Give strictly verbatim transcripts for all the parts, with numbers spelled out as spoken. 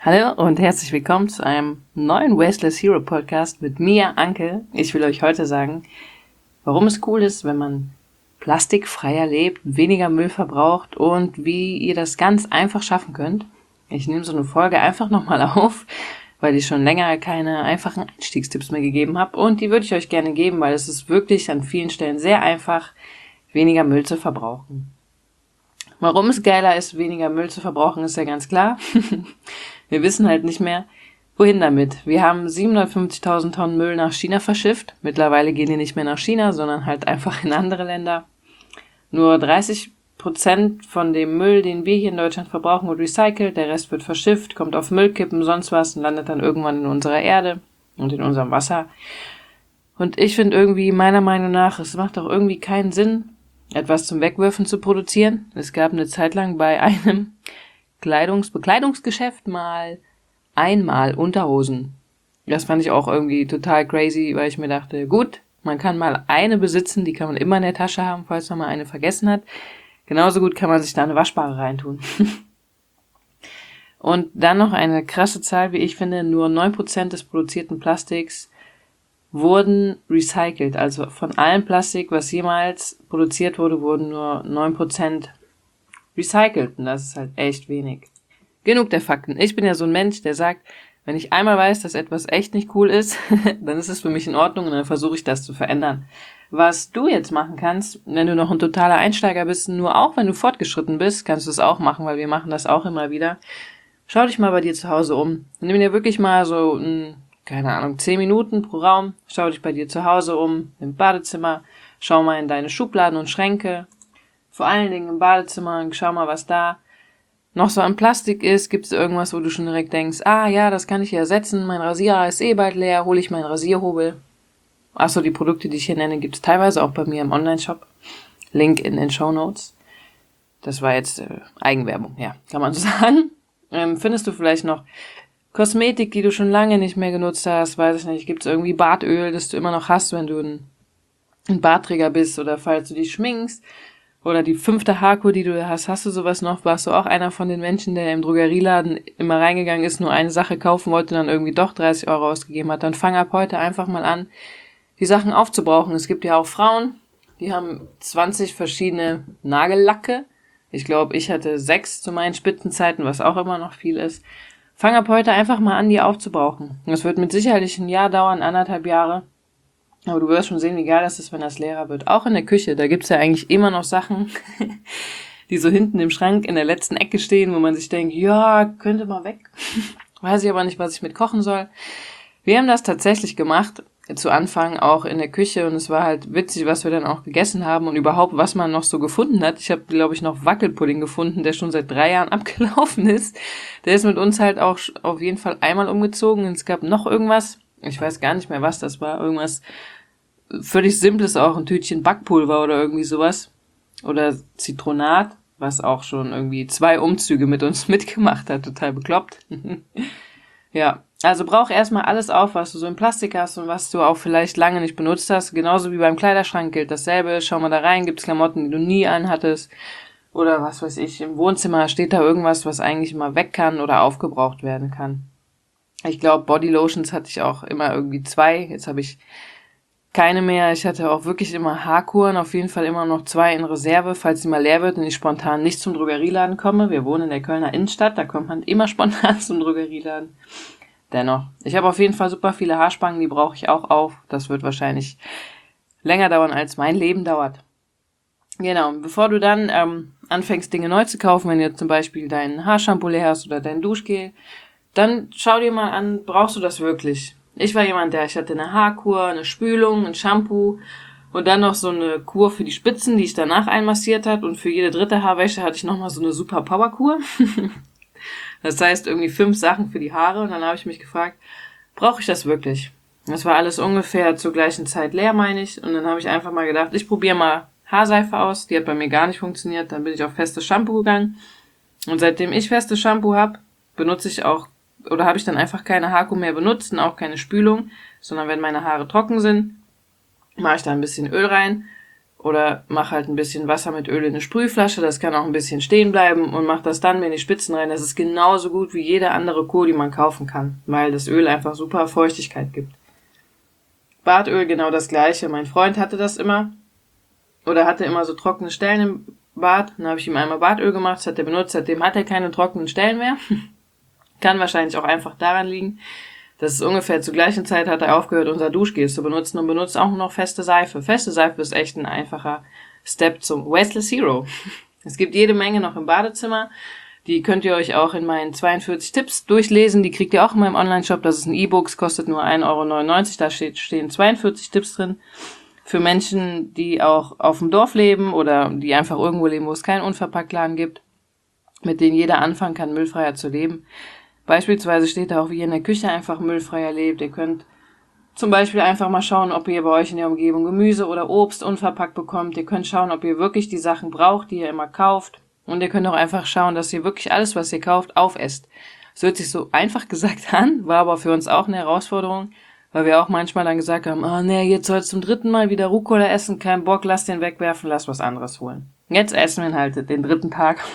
Hallo und herzlich willkommen zu einem neuen Wasteless Hero Podcast mit mir, Anke. Ich will euch heute sagen, warum es cool ist, wenn man plastikfreier lebt, weniger Müll verbraucht und wie ihr das ganz einfach schaffen könnt. Ich nehme so eine Folge einfach nochmal auf, weil ich schon länger keine einfachen Einstiegstipps mehr gegeben habe und die würde ich euch gerne geben, weil es ist wirklich an vielen Stellen sehr einfach, weniger Müll zu verbrauchen. Warum es geiler ist, weniger Müll zu verbrauchen, ist ja ganz klar. Wir wissen halt nicht mehr, wohin damit. Wir haben siebenhundertfünfzigtausend Tonnen Müll nach China verschifft. Mittlerweile gehen die nicht mehr nach China, sondern halt einfach in andere Länder. Nur dreißig Prozent von dem Müll, den wir hier in Deutschland verbrauchen, wird recycelt. Der Rest wird verschifft, kommt auf Müllkippen, sonst was und landet dann irgendwann in unserer Erde und in unserem Wasser. Und ich finde irgendwie, meiner Meinung nach, es macht auch irgendwie keinen Sinn, etwas zum Wegwerfen zu produzieren. Es gab eine Zeit lang bei einem Kleidungs- Bekleidungsgeschäft mal einmal Unterhosen. Das fand ich auch irgendwie total crazy, weil ich mir dachte, gut, man kann mal eine besitzen, die kann man immer in der Tasche haben, falls man mal eine vergessen hat. Genauso gut kann man sich da eine Waschbare reintun. Und dann noch eine krasse Zahl, wie ich finde, nur neun Prozent des produzierten Plastiks wurden recycelt. Also von allem Plastik, was jemals produziert wurde, wurden nur neun Prozent recycelt. Und das ist halt echt wenig. Genug der Fakten. Ich bin ja so ein Mensch, der sagt, wenn ich einmal weiß, dass etwas echt nicht cool ist, dann ist es für mich in Ordnung und dann versuche ich das zu verändern. Was du jetzt machen kannst, wenn du noch ein totaler Einsteiger bist, nur auch wenn du fortgeschritten bist, kannst du es auch machen, weil wir machen das auch immer wieder. Schau dich mal bei dir zu Hause um. Nimm dir wirklich mal so ein keine Ahnung, zehn Minuten pro Raum, schau dich bei dir zu Hause um, im Badezimmer, schau mal in deine Schubladen und Schränke, vor allen Dingen im Badezimmer, schau mal, was da noch so an Plastik ist, gibt es irgendwas, wo du schon direkt denkst, ah ja, das kann ich hier ersetzen, mein Rasierer ist eh bald leer, hole ich meinen Rasierhobel. Achso, die Produkte, die ich hier nenne, gibt es teilweise auch bei mir im Online-Shop, Link in den Shownotes. Das war jetzt äh, Eigenwerbung, ja, kann man so sagen. Ähm, findest du vielleicht noch Kosmetik, die du schon lange nicht mehr genutzt hast, weiß ich nicht, gibt es irgendwie Bartöl, das du immer noch hast, wenn du ein, ein Bartträger bist oder falls du dich schminkst oder die fünfte Haarkur, die du hast, hast du sowas noch? Warst du auch einer von den Menschen, der im Drogerieladen immer reingegangen ist, nur eine Sache kaufen wollte und dann irgendwie doch dreißig Euro ausgegeben hat? Dann fang ab heute einfach mal an, die Sachen aufzubrauchen. Es gibt ja auch Frauen, die haben zwanzig verschiedene Nagellacke. Ich glaube, ich hatte sechs zu meinen Spitzenzeiten, was auch immer noch viel ist. Fang ab heute einfach mal an, die aufzubrauchen. Das wird mit Sicherheit ein Jahr dauern, anderthalb Jahre. Aber du wirst schon sehen, wie geil das ist, wenn das leerer wird. Auch in der Küche, da gibt's ja eigentlich immer noch Sachen, die so hinten im Schrank in der letzten Ecke stehen, wo man sich denkt, ja, könnte mal weg. Weiß ich aber nicht, was ich mit kochen soll. Wir haben das tatsächlich gemacht, zu Anfang auch in der Küche. Und es war halt witzig, was wir dann auch gegessen haben und überhaupt, was man noch so gefunden hat. Ich habe, glaube ich, noch Wackelpudding gefunden, der schon seit drei Jahren abgelaufen ist. Der ist mit uns halt auch auf jeden Fall einmal umgezogen. Und es gab noch irgendwas, ich weiß gar nicht mehr, was das war. Irgendwas völlig Simples auch, ein Tütchen Backpulver oder irgendwie sowas. Oder Zitronat, was auch schon irgendwie zwei Umzüge mit uns mitgemacht hat. Total bekloppt. Ja, also brauch erstmal alles auf, was du so in Plastik hast und was du auch vielleicht lange nicht benutzt hast. Genauso wie beim Kleiderschrank gilt dasselbe. Schau mal da rein, gibt's Klamotten, die du nie anhattest. Oder was weiß ich, im Wohnzimmer steht da irgendwas, was eigentlich immer weg kann oder aufgebraucht werden kann. Ich glaube, Bodylotions hatte ich auch immer irgendwie zwei. Jetzt habe ich keine mehr. Ich hatte auch wirklich immer Haarkuren, auf jeden Fall immer noch zwei in Reserve, falls die mal leer wird und ich spontan nicht zum Drogerieladen komme. Wir wohnen in der Kölner Innenstadt, da kommt man immer spontan zum Drogerieladen. Dennoch, ich habe auf jeden Fall super viele Haarspangen, die brauche ich auch auf. Das wird wahrscheinlich länger dauern, als mein Leben dauert. Genau, bevor du dann ähm, anfängst, Dinge neu zu kaufen, wenn du jetzt zum Beispiel dein Haarshampoo leer hast oder dein Duschgel, dann schau dir mal an, brauchst du das wirklich? Ich war jemand, der, ich hatte eine Haarkur, eine Spülung, ein Shampoo und dann noch so eine Kur für die Spitzen, die ich danach einmassiert hat und für jede dritte Haarwäsche hatte ich nochmal so eine super Powerkur. Das heißt irgendwie fünf Sachen für die Haare und dann habe ich mich gefragt, brauche ich das wirklich? Das war alles ungefähr zur gleichen Zeit leer, meine ich, und dann habe ich einfach mal gedacht, ich probiere mal Haarseife aus, die hat bei mir gar nicht funktioniert, dann bin ich auf festes Shampoo gegangen und seitdem ich festes Shampoo habe, benutze ich auch, oder habe ich dann einfach keine Haarkur mehr benutzt und auch keine Spülung, sondern wenn meine Haare trocken sind, mache ich da ein bisschen Öl rein Oder mach halt ein bisschen Wasser mit Öl in eine Sprühflasche, das kann auch ein bisschen stehen bleiben und mach das dann in die Spitzen rein. Das ist genauso gut wie jede andere Kur, die man kaufen kann, weil das Öl einfach super Feuchtigkeit gibt. Bartöl genau das gleiche. Mein Freund hatte das immer oder hatte immer so trockene Stellen im Bad. Dann habe ich ihm einmal Bartöl gemacht, das hat er benutzt, seitdem hat er keine trockenen Stellen mehr. Kann wahrscheinlich auch einfach daran liegen. Das ist ungefähr zur gleichen Zeit hat er aufgehört, unser Duschgel zu benutzen und benutzt auch nur noch feste Seife. Feste Seife ist echt ein einfacher Step zum Wasteless Hero. Es gibt jede Menge noch im Badezimmer. Die könnt ihr euch auch in meinen zweiundvierzig Tipps durchlesen. Die kriegt ihr auch in meinem Online-Shop. Das ist ein E-Book, kostet nur ein Euro neunundneunzig. Da steht, stehen zweiundvierzig Tipps drin. Für Menschen, die auch auf dem Dorf leben oder die einfach irgendwo leben, wo es keinen Unverpacktladen gibt, mit denen jeder anfangen kann, müllfreier zu leben. Beispielsweise steht da auch, wie ihr in der Küche einfach müllfreier lebt. Ihr könnt zum Beispiel einfach mal schauen, ob ihr bei euch in der Umgebung Gemüse oder Obst unverpackt bekommt. Ihr könnt schauen, ob ihr wirklich die Sachen braucht, die ihr immer kauft. Und ihr könnt auch einfach schauen, dass ihr wirklich alles, was ihr kauft, aufesst. Das hört sich so einfach gesagt an, war aber für uns auch eine Herausforderung, weil wir auch manchmal dann gesagt haben, ah, oh, nee, jetzt sollst du zum dritten Mal wieder Rucola essen, kein Bock, lass den wegwerfen, lass was anderes holen. Jetzt essen wir ihn halt den dritten Tag.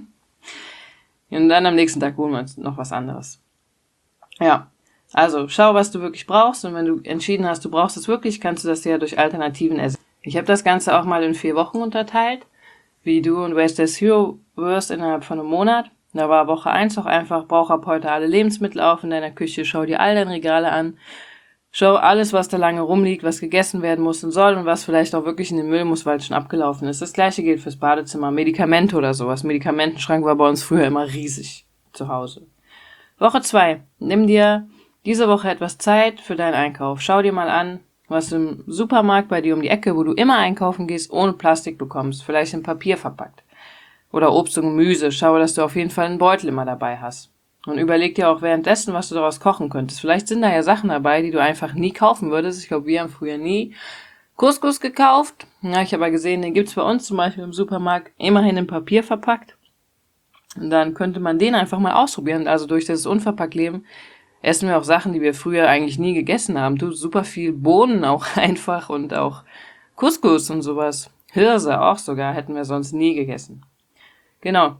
Und dann am nächsten Tag holen wir uns noch was anderes. Ja, also schau, was du wirklich brauchst. Und wenn du entschieden hast, du brauchst es wirklich, kannst du das ja durch Alternativen ersetzen. Ich habe das Ganze auch mal in vier Wochen unterteilt, wie du und Wasteless Hero wirst innerhalb von einem Monat. Da war Woche eins auch einfach, brauch ab heute alle Lebensmittel auf in deiner Küche, schau dir all deine Regale an. Schau alles, was da lange rumliegt, was gegessen werden muss und soll und was vielleicht auch wirklich in den Müll muss, weil es schon abgelaufen ist. Das gleiche gilt fürs Badezimmer, Medikamente oder sowas. Medikamentenschrank war bei uns früher immer riesig zu Hause. Woche zwei. Nimm dir diese Woche etwas Zeit für deinen Einkauf. Schau dir mal an, was du im Supermarkt bei dir um die Ecke, wo du immer einkaufen gehst, ohne Plastik bekommst. Vielleicht in Papier verpackt. Oder Obst und Gemüse. Schau, dass du auf jeden Fall einen Beutel immer dabei hast. Und überleg dir auch währenddessen, was du daraus kochen könntest. Vielleicht sind da ja Sachen dabei, die du einfach nie kaufen würdest. Ich glaube, wir haben früher nie Couscous gekauft. Ja, ich habe aber gesehen, den gibt's bei uns zum Beispiel im Supermarkt immerhin in Papier verpackt. Und dann könnte man den einfach mal ausprobieren. Also durch das Unverpackt-Leben essen wir auch Sachen, die wir früher eigentlich nie gegessen haben. Du, super viel Bohnen auch einfach und auch Couscous und sowas. Hirse auch sogar, hätten wir sonst nie gegessen. Genau.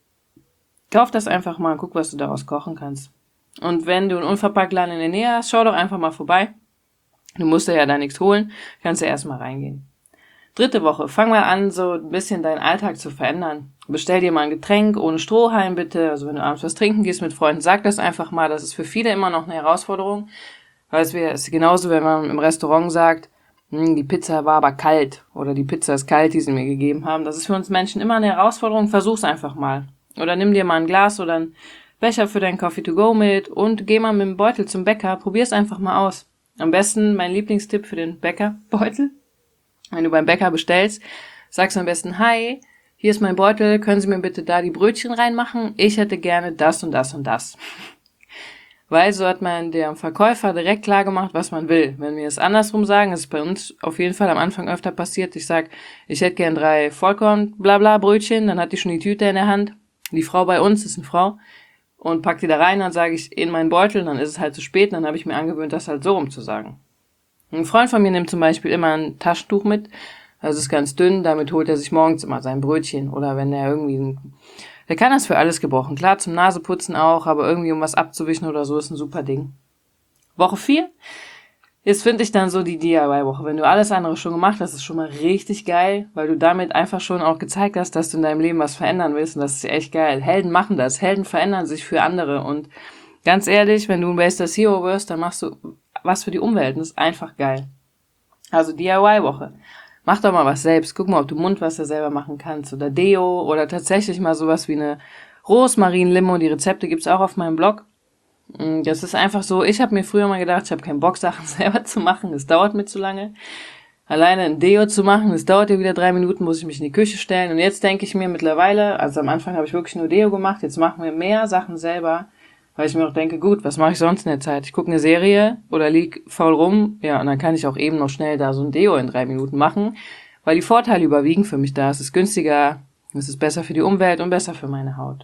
Kauf das einfach mal und guck, was du daraus kochen kannst. Und wenn du einen Unverpacktladen in der Nähe hast, schau doch einfach mal vorbei. Du musst ja da nichts holen, kannst ja erstmal reingehen. Dritte Woche, fang mal an, so ein bisschen deinen Alltag zu verändern. Bestell dir mal ein Getränk ohne Strohhalm bitte. Also wenn du abends was trinken gehst mit Freunden, sag das einfach mal. Das ist für viele immer noch eine Herausforderung. Weil es ist genauso, wenn man im Restaurant sagt, die Pizza war aber kalt oder die Pizza ist kalt, die sie mir gegeben haben. Das ist für uns Menschen immer eine Herausforderung. Versuch's einfach mal. Oder nimm dir mal ein Glas oder einen Becher für deinen Coffee to go mit und geh mal mit dem Beutel zum Bäcker. Probier's einfach mal aus. Am besten mein Lieblingstipp für den Bäckerbeutel. Wenn du beim Bäcker bestellst, sagst du am besten, hi, hier ist mein Beutel, können Sie mir bitte da die Brötchen reinmachen? Ich hätte gerne das und das und das. Weil so hat man dem Verkäufer direkt klar gemacht, was man will. Wenn wir es andersrum sagen, das ist bei uns auf jeden Fall am Anfang öfter passiert. Ich sag, ich hätte gern drei Vollkorn-Blabla-Brötchen, dann hat die schon die Tüte in der Hand. Die Frau bei uns ist eine Frau und packt die da rein, dann sage ich in meinen Beutel, dann ist es halt zu spät, dann habe ich mir angewöhnt, das halt so rum zu sagen. Ein Freund von mir nimmt zum Beispiel immer ein Taschentuch mit, das ist ganz dünn, damit holt er sich morgens immer sein Brötchen oder wenn er irgendwie, der kann das für alles gebrauchen, klar zum Naseputzen auch, aber irgendwie um was abzuwischen oder so ist ein super Ding. Woche vier, jetzt finde ich dann so die D I Y-Woche. Wenn du alles andere schon gemacht hast, ist schon mal richtig geil, weil du damit einfach schon auch gezeigt hast, dass du in deinem Leben was verändern willst und das ist echt geil. Helden machen das, Helden verändern sich für andere und ganz ehrlich, wenn du ein Wasteless Hero wirst, dann machst du was für die Umwelt. Das ist einfach geil. Also D I Y-Woche. Mach doch mal was selbst. Guck mal, ob du Mundwasser selber machen kannst oder Deo oder tatsächlich mal sowas wie eine Rosmarin-Limo. Die Rezepte gibt's auch auf meinem Blog. Das ist einfach so, ich habe mir früher mal gedacht, ich habe keinen Bock, Sachen selber zu machen. Das dauert mir zu lange. Alleine ein Deo zu machen, das dauert ja wieder drei Minuten, muss ich mich in die Küche stellen. Und jetzt denke ich mir mittlerweile, also am Anfang habe ich wirklich nur Deo gemacht, jetzt machen wir mehr Sachen selber. Weil ich mir auch denke, gut, was mache ich sonst in der Zeit? Ich gucke eine Serie oder lieg faul rum, ja, und dann kann ich auch eben noch schnell da so ein Deo in drei Minuten machen, weil die Vorteile überwiegen für mich da. Es ist günstiger, es ist besser für die Umwelt und besser für meine Haut.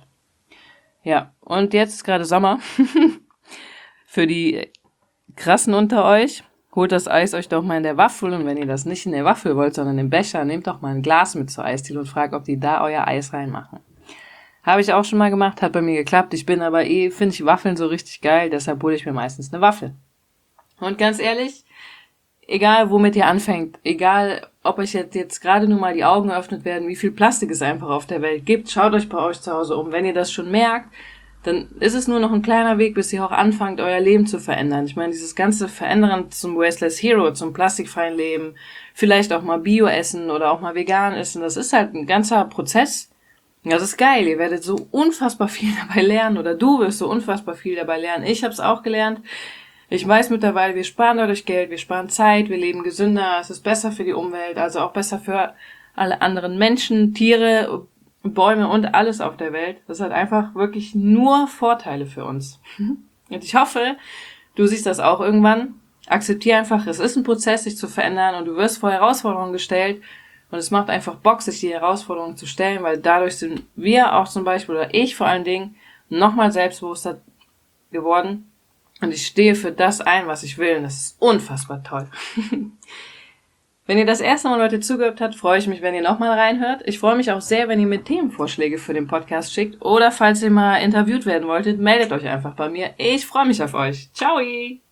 Ja, und jetzt ist gerade Sommer. Für die Krassen unter euch, Holt das Eis euch doch mal in der Waffel und wenn ihr das nicht in der Waffel wollt, sondern im Becher, nehmt doch mal ein Glas mit zur Eisdiele und fragt, ob die da euer Eis reinmachen. Habe ich auch schon mal gemacht, hat bei mir geklappt. Ich bin aber eh, finde ich Waffeln so richtig geil, deshalb hole ich mir meistens eine Waffel. Und ganz ehrlich, egal womit ihr anfängt, egal ob euch jetzt, jetzt gerade nur mal die Augen geöffnet werden, wie viel Plastik es einfach auf der Welt gibt, schaut euch bei euch zu Hause um. Wenn ihr das schon merkt, dann ist es nur noch ein kleiner Weg, bis ihr auch anfangt, euer Leben zu verändern. Ich meine, dieses ganze Verändern zum Wasteless Hero, zum plastikfreien Leben, vielleicht auch mal Bio essen oder auch mal vegan essen, das ist halt ein ganzer Prozess. Das ist geil, ihr werdet so unfassbar viel dabei lernen oder du wirst so unfassbar viel dabei lernen. Ich habe es auch gelernt. Ich weiß mittlerweile, wir sparen dadurch Geld, wir sparen Zeit, wir leben gesünder, es ist besser für die Umwelt, also auch besser für alle anderen Menschen, Tiere, Bäume und alles auf der Welt. Das hat einfach wirklich nur Vorteile für uns. Und ich hoffe, du siehst das auch irgendwann. Akzeptiere einfach, es ist ein Prozess, sich zu verändern und du wirst vor Herausforderungen gestellt. Und es macht einfach Bock, sich die Herausforderungen zu stellen, weil dadurch sind wir auch zum Beispiel, oder ich vor allen Dingen, nochmal selbstbewusster geworden. Und ich stehe für das ein, was ich will. Und das ist unfassbar toll. Wenn ihr das erste Mal Leute zugehört habt, freue ich mich, wenn ihr nochmal reinhört. Ich freue mich auch sehr, wenn ihr mir Themenvorschläge für den Podcast schickt. Oder falls ihr mal interviewt werden wolltet, meldet euch einfach bei mir. Ich freue mich auf euch. Ciao!